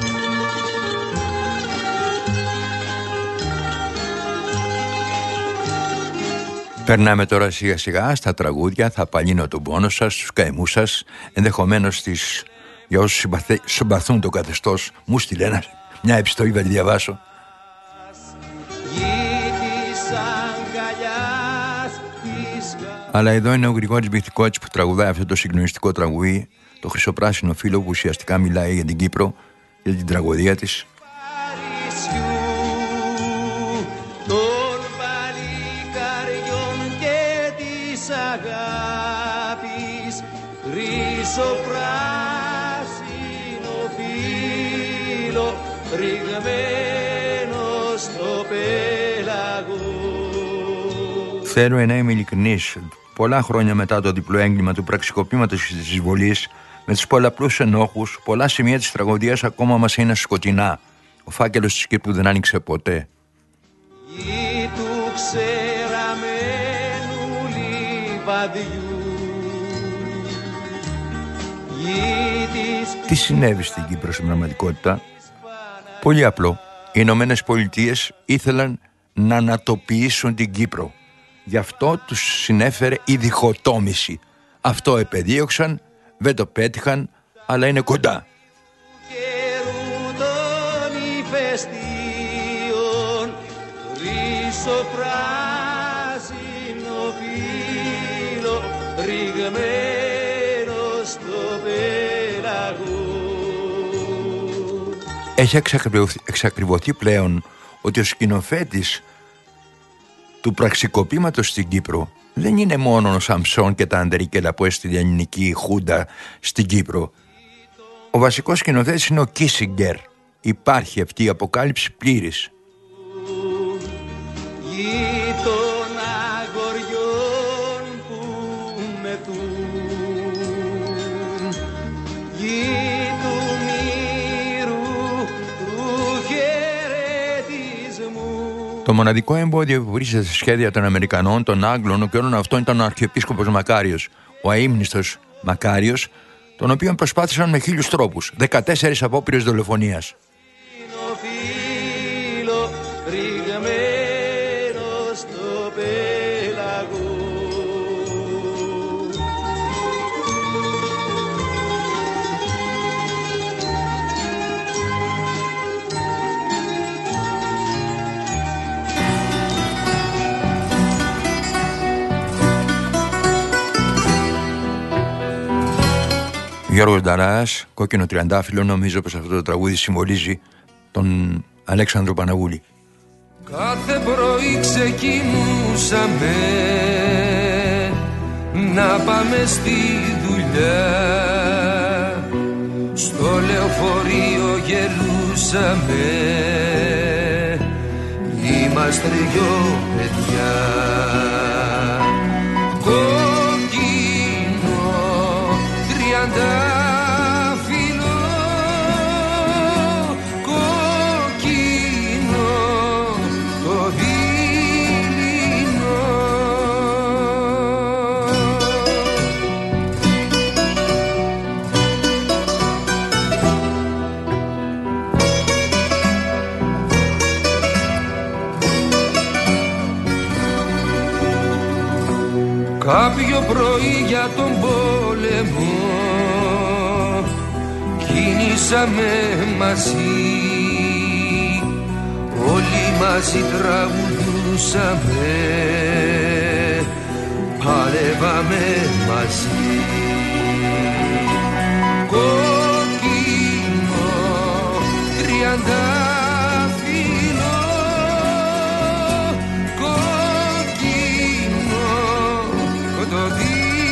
Περνάμε τώρα σιγά σιγά στα τραγούδια. Θα απαλύνω τον πόνο σας, τους καημούς σας. Ενδεχομένως για όσους συμπαθούν το καθεστώς, μου στείλε μια επιστολή να τη διαβάσω. Αλλά εδώ είναι ο Γρηγόρης Μπιχτικότσης που τραγουδάει αυτό το συγκλονιστικό τραγούδι, το Χρυσοπράσινο φύλλο, που ουσιαστικά μιλάει για την Κύπρο, για την τραγωδία της. Χρυσοπράσινο φύλλο ρηγμένο στο πέλαγο. Θέλω να είμαι ειλικρινής. Πολλά χρόνια μετά το διπλό έγκλημα του πραξικοπήματος της εισβολής, με τους πολλαπλούς ενόχους, πολλά σημεία της τραγωδίας ακόμα μας είναι σκοτεινά. Ο φάκελος της Κύπρου δεν άνοιξε ποτέ. Γη του ξεραμένου λιβαδιού. Τι συνέβη στην Κύπρο στην πραγματικότητα? Πολύ απλό. Οι Ηνωμένες Πολιτείες ήθελαν να ανατοποιήσουν την Κύπρο. Γι' αυτό τους συνέφερε η διχοτόμηση. Αυτό επεδίωξαν, δεν το πέτυχαν, αλλά είναι κοντά. Έχει εξακριβωθεί πλέον ότι ο σκηνοθέτης του πραξικοπήματος στην Κύπρο δεν είναι μόνο ο Σαμψόν και τα Αντερικέλα που έστειλε η ελληνική χούντα στην Κύπρο. Ο βασικός σκηνοθέτης είναι ο Κίσιγκερ. Υπάρχει αυτή η αποκάλυψη πλήρης. Το μοναδικό εμπόδιο που βρίσκεται στα σχέδια των Αμερικανών, των Άγγλων και όλων αυτών ήταν ο Αρχιεπίσκοπος Μακάριος, ο αείμνηστος Μακάριος, τον οποίο προσπάθησαν με 1000 τρόπους, 14 απόπειρες δολοφονίας. Γιώργος Νταράς, Κόκκινο Τριαντάφυλλο. Νομίζω πως αυτό το τραγούδι συμβολίζει τον Αλέξανδρο Παναγούλη. Κάθε πρωί ξεκινούσαμε να πάμε στη δουλειά. Στο λεωφορείο γελούσαμε, είμαστε δυο παιδιά. Τριαντάφυλλο, κόκκινο το δειλινό. Κάποιο πρωί για τον πόλεμο κινήσαμε μαζί, όλοι μαζί τραγουδούσαμε, παλεύαμε μαζί. Κόκκινο τριαντάφυλλο, κόκκινο το δειλινό.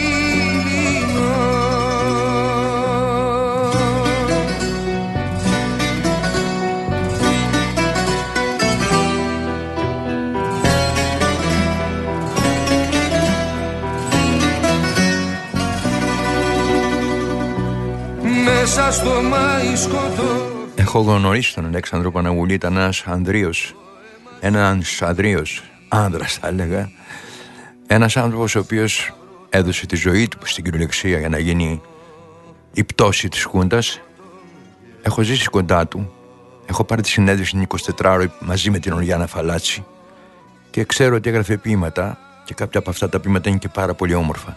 Στο έχω γνωρίσει τον Αλέξανδρο Παναγούλη. Ήταν ένας ανδρείος άνδρας, θα έλεγα. Ένας άνθρωπος ο οποίος έδωσε τη ζωή του στην κυριολεξία για να γίνει η πτώση της Χούντας. Έχω ζήσει κοντά του. Έχω πάρει τη συνέντευξη 24ωρο μαζί με την Οριάννα Φαλάτσι και ξέρω ότι έγραφε ποίηματα και κάποια από αυτά τα ποίηματα είναι και πάρα πολύ όμορφα.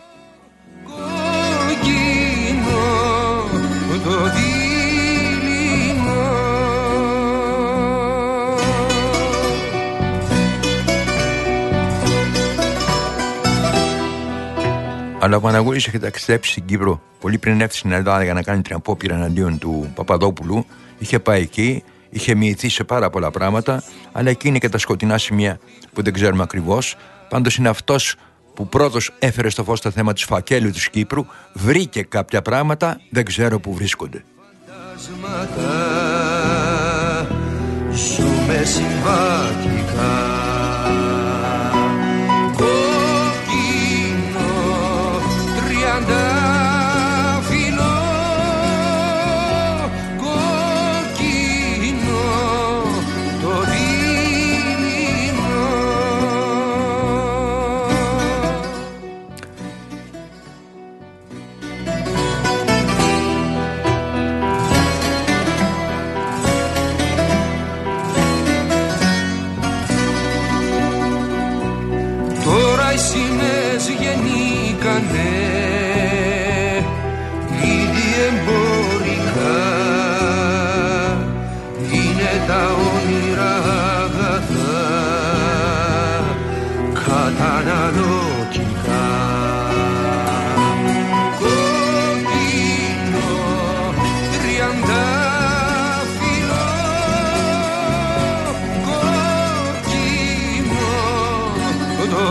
Αλλά ο Παναγούλης είχε ταξιδέψει στην Κύπρο πολύ πριν έρθει στην Ελλάδα για να κάνει την απόπειρα εναντίον του Παπαδόπουλου. Είχε πάει εκεί, είχε μοιηθεί σε πάρα πολλά πράγματα, αλλά εκεί είναι και τα σκοτεινά σημεία που δεν ξέρουμε ακριβώς. Πάντως είναι αυτός που πρώτος έφερε στο φως το θέμα του φακέλου της Κύπρου, βρήκε κάποια πράγματα, δεν ξέρω που βρίσκονται. Ζούμε συμβατικά. Ήδη εμπορικά είναι τα όνειρα αγαθά καταναλωτικά. Κόκκινο τριαντάφυλλο, κόκκινο το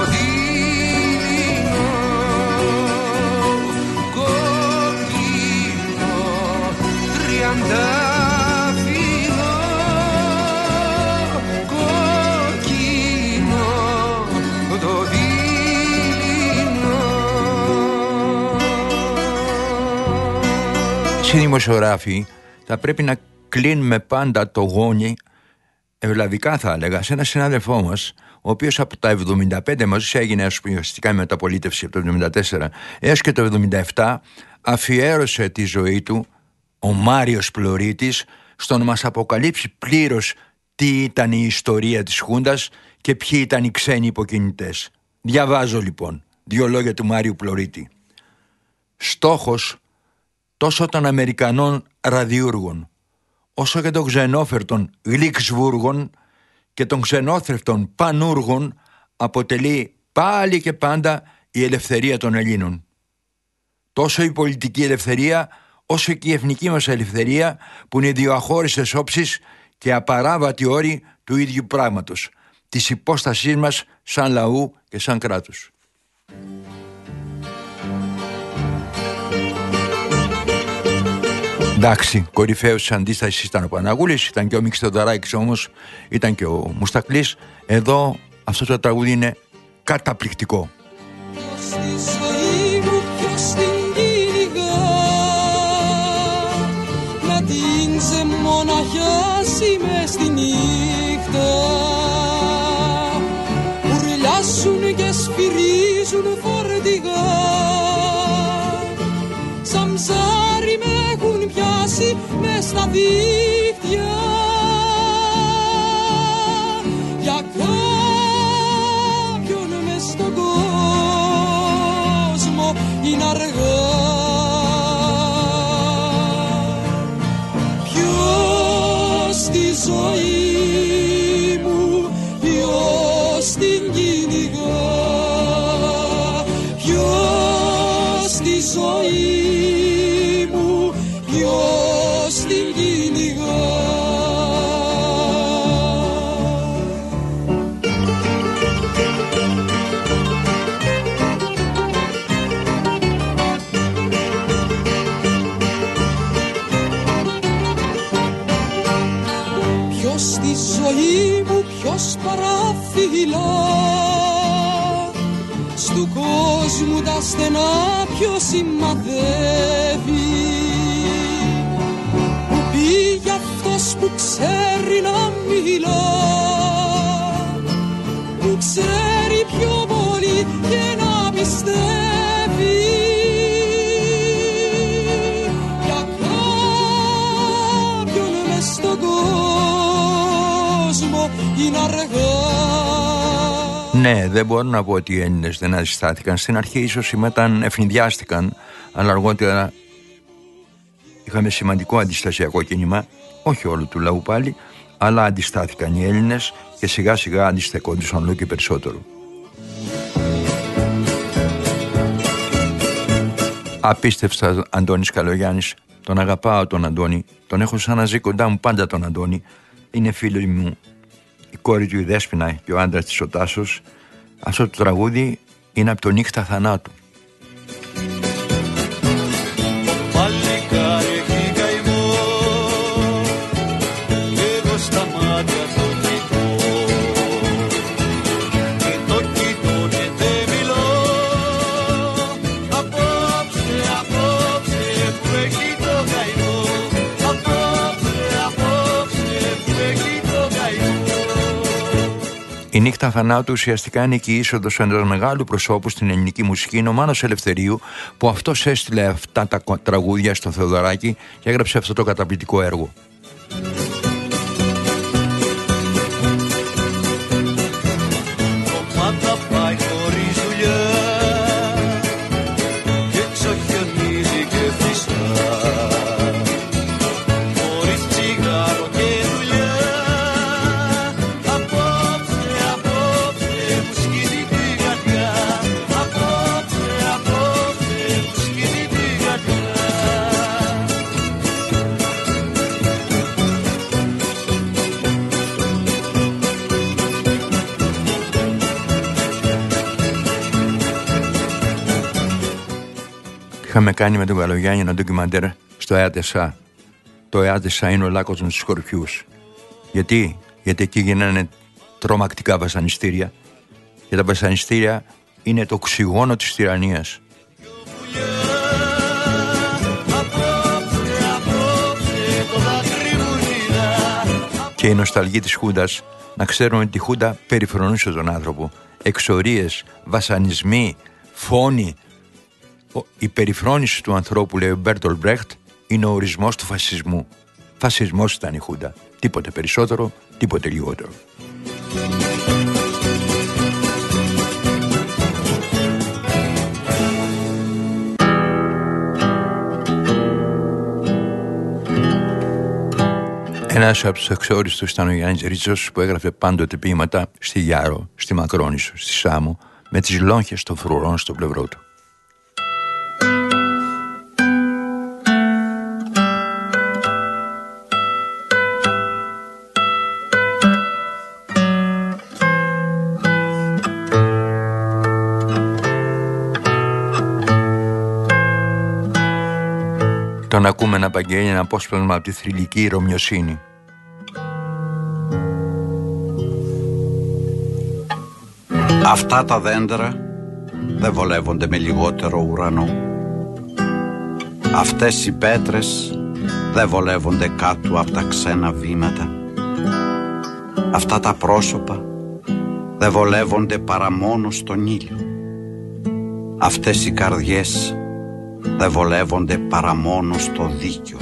οι δημοσιογράφοι θα πρέπει να κλείνουμε πάντα το γόνι, ευλαβικά θα έλεγα, σε ένα συνάδελφό μας, ο οποίος από τα 75 μαζί έγινε ουσιαστικά η μεταπολίτευση από το 74 έως και το 77 αφιέρωσε τη ζωή του, ο Μάριος Πλωρίτης, στο να μας αποκαλύψει πλήρως τι ήταν η ιστορία της Χούντας και ποιοι ήταν οι ξένοι υποκινητές. Διαβάζω λοιπόν 2 λόγια του Μάριου Πλωρίτη. Στόχος τόσο των Αμερικανών ραδιούργων, όσο και των ξενόφερτων γλυξβούργων και των ξενόθρευτων πανούργων αποτελεί πάλι και πάντα η ελευθερία των Ελλήνων. Τόσο η πολιτική ελευθερία, όσο και η εθνική μας ελευθερία, που είναι δύο αχώριστες όψεις και απαράβατοι όροι του ίδιου πράγματος, της υπόστασής μας σαν λαού και σαν κράτους. Εντάξει, κορυφαίος της αντίστασης ήταν ο Παναγούλης, ήταν και ο Μίξ Θεοδωράκης, όμως ήταν και ο Μουστακλής. Εδώ αυτό το τραγούδι είναι καταπληκτικό. Να την ξεμοναχιάσει μες στη νύχτα, ουρλιάσουν και σφυρίζουν φορτηγά, σαν ψάρι με έχουν πιάσει μες στα δίχτυα. Για κάποιον μες στον κόσμο είναι αργά. Στη ζωή μου ποιος την κυνηγά, ποιος στη ζωή μου ποιος την κυνηγά. Στη ζωή μου ποιος παραφυλά, στου κόσμου τα στενά ποιος σημαδεύει, που πήγε αυτός που ξέρει να μιλά, που ξέρει πιο πολύ και να πιστεύει. κόσμο είναι αργά. Ναι, δεν μπορώ να πω ότι οι Έλληνες δεν αντιστάθηκαν. Στην αρχή ίσως ευνηδιάστηκαν, αλλά αργότερα είχαμε σημαντικό αντιστασιακό κίνημα, όχι όλου του λαού πάλι, αλλά αντιστάθηκαν οι Έλληνες και σιγά σιγά αντιστεκόντουσαν όλο και περισσότερο. Απίστευτα Αντώνης Καλογιάννης, τον αγαπάω τον Αντώνη, τον έχω σαν να ζει κοντά μου πάντα τον Αντώνη, είναι φίλοι μου, η κόρη του η Δέσποινα και ο άντρας της ο Τάσος. Αυτό το τραγούδι είναι από το Νύχτα Θανάτου. Η Νύχτα Θανάτου ουσιαστικά είναι και η είσοδος ενός μεγάλου προσώπου στην ελληνική μουσική. Είναι ο Μάνος Ελευθερίου, που αυτός έστειλε αυτά τα τραγούδια στο Θεοδωράκι και έγραψε αυτό το καταπληκτικό έργο. Είχαμε κάνει με τον Καλογιάννη ένα ντοκιμαντέρ στο ΕΑΤΕΣΑ. Το ΕΑΤΕΣΑ είναι ο λάκκος με τους σκορπιούς. Γιατί εκεί γίνανε τρομακτικά βασανιστήρια. Και τα βασανιστήρια είναι το οξυγόνο της τυραννίας. Και οι νοσταλγοί της Χούντας να ξέρουν ότι η Χούντα περιφρονούσε τον άνθρωπο. Εξορίες, βασανισμοί, φόνοι. Η περιφρόνηση του ανθρώπου, λέει ο Μπέρτολτ Μπρέχτ, είναι ο ορισμός του φασισμού. Φασισμός ήταν η Χούντα. Τίποτε περισσότερο, τίποτε λιγότερο. Ένας από τους αξιόριστους ήταν ο Γιάννης Ρίτσος, που έγραφε πάντοτε ποίηματα στη Γιάρο, στη Μακρόνισσο, στη Σάμο, με τις λόγχες των φρουρών στο πλευρό του. Τον ακούμε να παγγέλει ένα απόσπασμα από τη θρυλική Ρωμιοσύνη. Αυτά τα δέντρα δεν βολεύονται με λιγότερο ουρανό. Αυτές οι πέτρες δεν βολεύονται κάτω από τα ξένα βήματα. Αυτά τα πρόσωπα δεν βολεύονται παρά μόνο στον ήλιο. Αυτές οι καρδιές δεν βολεύονται παρά μόνο στο δίκιο.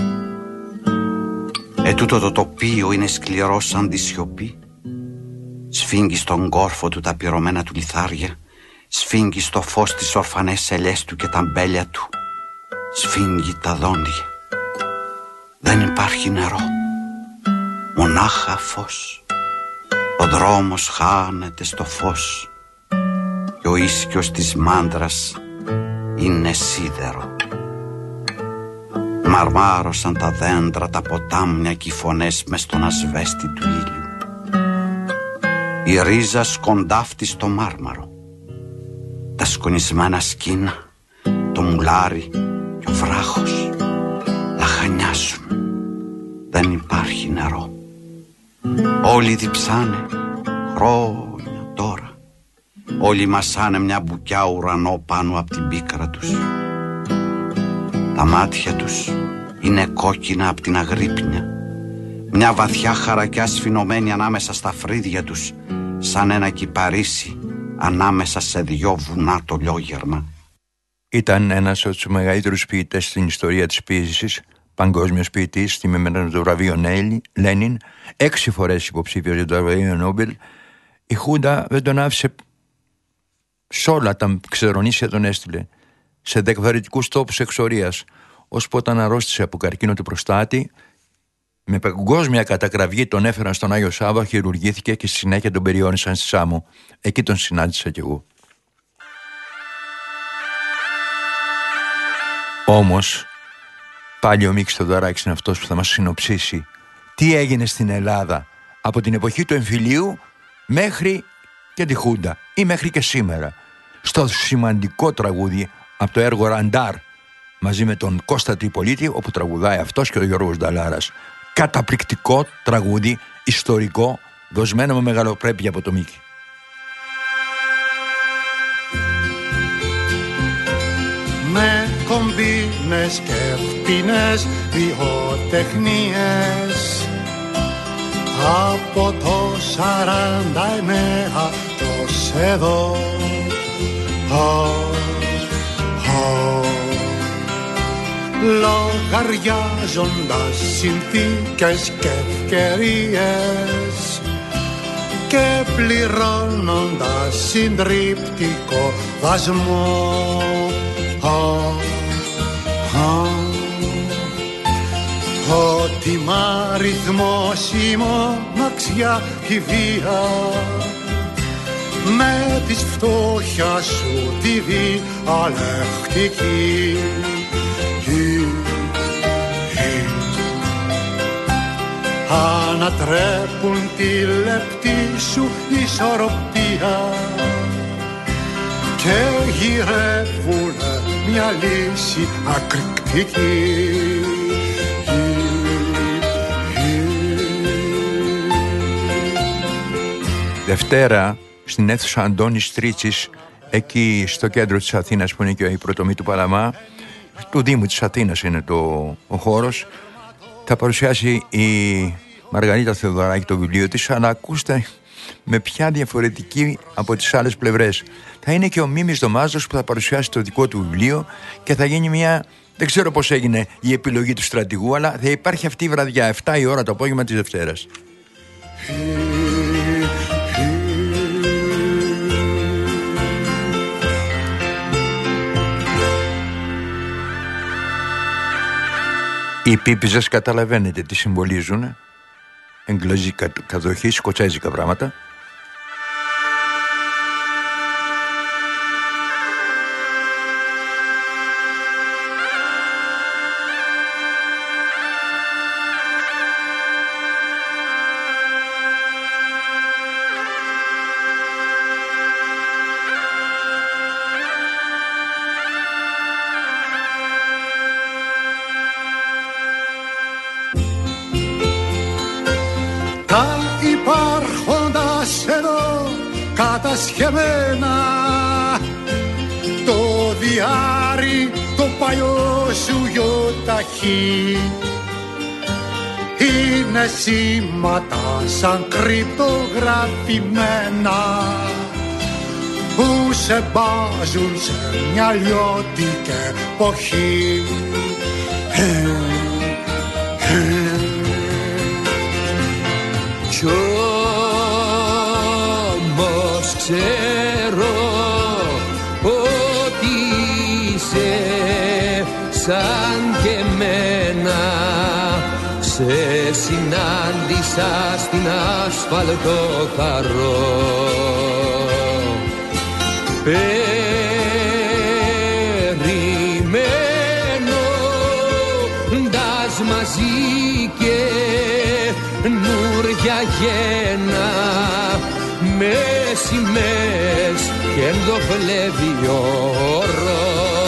Ετούτο το τοπίο είναι σκληρό σαν τη σιωπή. Σφίγγει στον κόρφο του τα πυρωμένα του λιθάρια. Σφίγγει στο φως τις ορφανές ελιές του και τα μπέλια του. Σφίγγει τα δόντια. Δεν υπάρχει νερό, μονάχα φως. Ο δρόμος χάνεται στο φως και ο ίσκιος της μάντρας είναι σίδερο. Μαρμάρωσαν τα δέντρα, τα ποτάμια και οι φωνές μες στον ασβέστη του ήλιου. Η ρίζα σκοντάφτει στο μάρμαρο. Τα σκονισμένα σκήνα, το μουλάρι και ο βράχος λαχανιάσουν. Δεν υπάρχει νερό. Όλοι διψάνε χρόνια τώρα. Όλοι μασάνε μια μπουκιά ουρανό πάνω από την πίκρα τους. Τα μάτια τους είναι κόκκινα από την αγρύπνια. Μια βαθιά χαρακιά σφινωμένη ανάμεσα στα φρύδια τους, σαν ένα κυπαρίσι ανάμεσα σε δυο βουνά το λιόγερμα. Ήταν ένας από τους μεγαλύτερους ποιητές στην ιστορία της ποίησης, παγκόσμιος ποιητής, τιμημένος το βραβείο Λένιν, 6 φορές υποψήφιος για το βραβείο Νόμπελ. Η Χούντα δεν τον άφησε, σ' όλα τα ξερονήσια τον έστειλε, σε διαφορετικούς τόπους εξορίας, ώσπου όταν αρρώστησε από καρκίνο του προστάτη, με παγκόσμια κατακραυγή τον έφεραν στον Άγιο Σάββα, χειρουργήθηκε και στη συνέχεια τον περιόρισαν στη Σάμο. Εκεί τον συνάντησα κι εγώ. Όμως, πάλι ο Μίκης Θεοδωράκης είναι αυτός που θα μας συνοψίσει τι έγινε στην Ελλάδα από την εποχή του εμφυλίου μέχρι και τη Χούντα ή μέχρι και σήμερα, στο σημαντικό τραγούδι από το έργο Ραντάρ, μαζί με τον Κώστα Τριπολίτη, όπου τραγουδάει αυτός και ο Γιώργος Νταλάρας. Καταπληκτικό τραγούδι, ιστορικό, δοσμένο με μεγαλοπρέπεια από το Μίκη. Με κομπίνες και φτηνές βιοτεχνίες από το 49 ως εδώ, λογαριάζοντας συνθήκες και ευκαιρίες και πληρώνοντας συντριπτικό δασμό, ότι μ' αριθμός η μοναξιά η βία με της φτώχειας σου τη διαλεκτική ανατρέπουν τη λεπτή σου ισορροπία και γυρεύουνε μια λύση ακρικτική. Δευτέρα στην αίθουσα Αντώνης Στρίτσης, εκεί στο κέντρο της Αθήνας που είναι και η πρωτομή του Παλαμά, του Δήμου της Αθήνας είναι ο χώρος, θα παρουσιάσει η Μαργαρίτα Θεοδωράκη το βιβλίο της, αλλά ακούστε με ποια διαφορετική από τις άλλες πλευρές. Θα είναι και ο Μίμης Δωμάζος που θα παρουσιάσει το δικό του βιβλίο και θα γίνει μια, δεν ξέρω πώς έγινε η επιλογή του στρατηγού, αλλά θα υπάρχει αυτή η βραδιά 7 η ώρα το απόγευμα της Δευτέρας. Οι πίπιζες καταλαβαίνετε τι συμβολίζουν. Εγγλέζικα κατοχή, σκοτσέζικα πράγματα. Κατασχεμένα το διάρρη το παλιό σου γιοταχή είναι σήματα σαν κρυπτογραφημένα που σε μπάζουν σε μια λιώτικη εποχή. Ξέρω ότι είσαι σαν και εμένα. Σε συνάντησα στην ασφαλτό καρό. Περιμένοντας μαζί και νούρια γένα, με σημαίες και ενδοφλεβιόρο.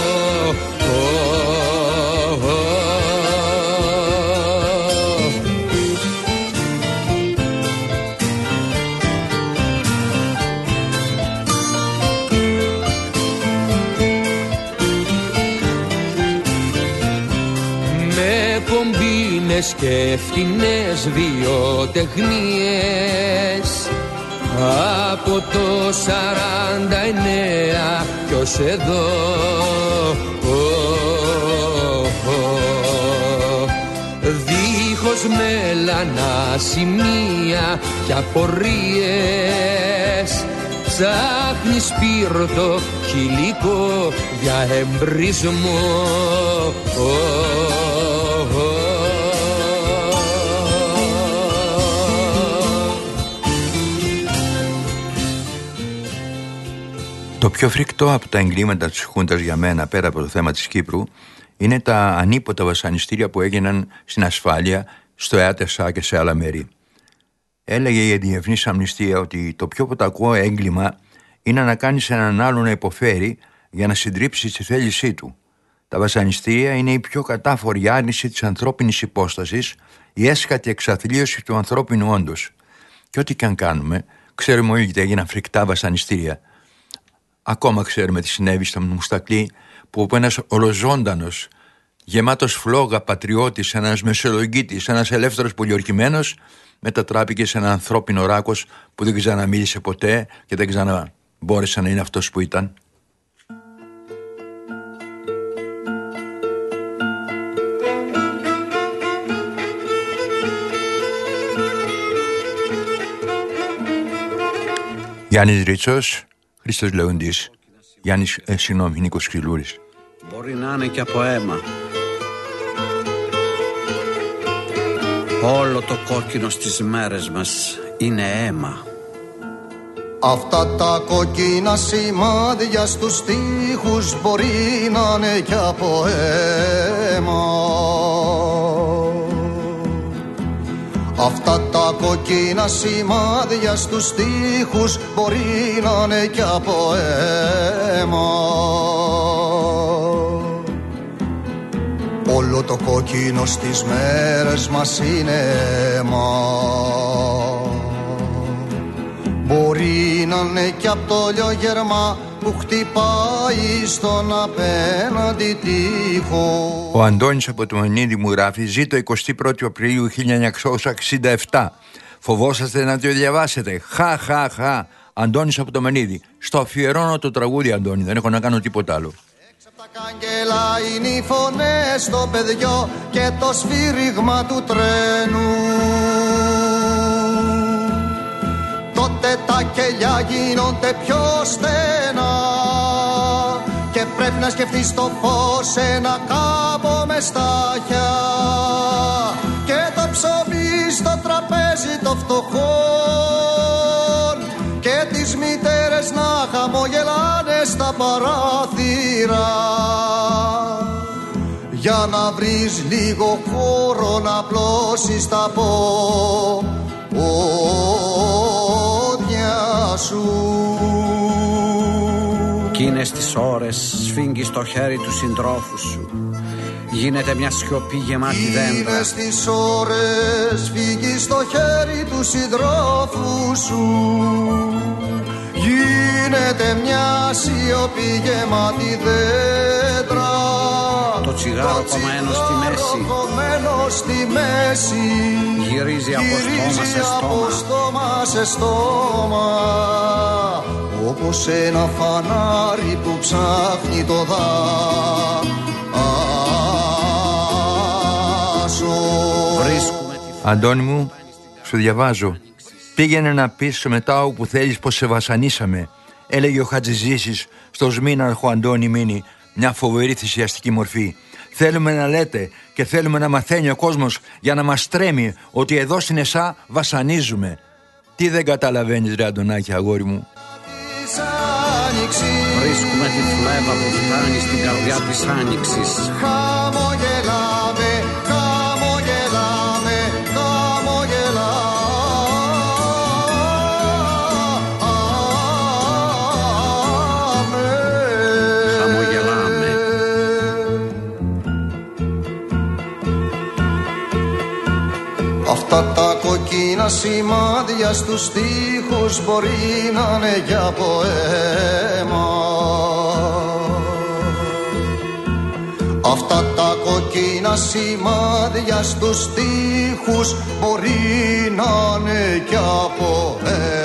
Με κομπίνες και φτηνές βιοτεχνίες από το 49 κι ως εδώ, δίχως μέλανα σημεία και απορίες. Ψάχνει σπίρτο χιλικό για εμπρισμό. Το πιο φρικτό από τα εγκλήματα της Χούντας για μένα, πέρα από το θέμα της Κύπρου, είναι τα ανίποτα βασανιστήρια που έγιναν στην ασφάλεια, στο ΕΑΤΕΣΑ και σε άλλα μέρη. Έλεγε η Διεθνής Αμνηστία ότι το πιο ποτακό έγκλημα είναι να κάνεις έναν άλλο να υποφέρει για να συντρίψεις τη θέλησή του. Τα βασανιστήρια είναι η πιο κατάφορη άρνηση της ανθρώπινης υπόστασης, η έσχατη εξαθλίωση του ανθρώπινου όντως. Και ό,τι και αν κάνουμε, ξέρουμε όλοι ότι έγιναν φρικτά βασανιστήρια. Ακόμα ξέρουμε τι συνέβη στο Μουστακλή, που από ένας ολοζώντανος, γεμάτος φλόγα πατριώτης, ένας μεσολογγίτης, ένας ελεύθερος πολιορκημένος, μετατράπηκε σε ένα ανθρώπινο ράκος που δεν ξαναμίλησε ποτέ και δεν ξαναμπόρεσε να είναι αυτός που ήταν. Γιάννης Ρίτσος, Χρήστος Λεοντής, Νίκος Ξυλούρης. Μπορεί να είναι και από αίμα. Όλο το κόκκινο στις μέρες μας είναι αίμα. Αυτά τα κόκκινα σημάδια στους τοίχους μπορεί να είναι και από αίμα. Αυτά τα κόκκινα σημάδια στους τοίχους μπορεί να είναι και από αίμα. Όλο το κόκκινο στις μέρες μας είναι αίμα. Μπορεί να είναι και από το λιογερμά που χτυπάει στον απέναντι τοίχο. Ο Αντώνης από το Μενίδη μου γράφει: «Ζήτω 21 Απριλίου 1967. Φοβόσαστε να το διαβάσετε. Χα. Αντώνης από το Μενίδη. Στο αφιερώνω το τραγούδι, Αντώνη. Δεν έχω να κάνω τίποτα άλλο». Έξω από τα κάγκελα είναι οι φωνές στο παιδιό και το σφύριγμα του τρένου. Τότε τα κελιά γίνονται πιο στενά και πρέπει να σκεφτείς το φως ένα κάμπο με στάχια και το ψωμί στο τραπέζι το φτωχόν και τις μητέρες να χαμογελάνε στα παράθυρα για να βρεις λίγο χώρο να πλώσεις τα πόδια σου. Κι είναι στις ώρες σφίγγεις το χέρι του συντρόφου σου. Γίνεται μια σιωπή γεμάτη δέντρα. Είναι στις ώρες φύγεις το χέρι του συντρόφου σου. Γίνεται μια σιωπή γεμάτη δέντρα. Το τσιγάρο κομμένο στη μέση γυρίζει από στόμα σε στόμα όπως ένα φανάρι που ψάχνει το δάσο. Αντώνη μου, σου διαβάζω. Πήγαινε να πεις μετά όπου θέλεις πως σε βασανίσαμε, έλεγε ο Χατζηζήσης στο Σμήναρχο Αντώνη Μίνη, μια φοβερή θυσιαστική μορφή. Θέλουμε να λέτε και θέλουμε να μαθαίνει ο κόσμος για να μας τρέμει ότι εδώ στην ΕΣΑ βασανίζουμε. Τι δεν καταλαβαίνεις, ρε Αντωνάκη, αγόρι μου? Βρίσκουμε τη φλέβα που φτάνει στην καρδιά της άνοιξης. Χαμογελάμε, χαμογελάμε, χαμογελάμε. Αυτά τα κοκκίνα σημάδια στους τοίχους μπορεί να είναι για ποέμα. Αυτά τα κοκκίνα σημάδια στους τοίχους μπορεί να είναι κι από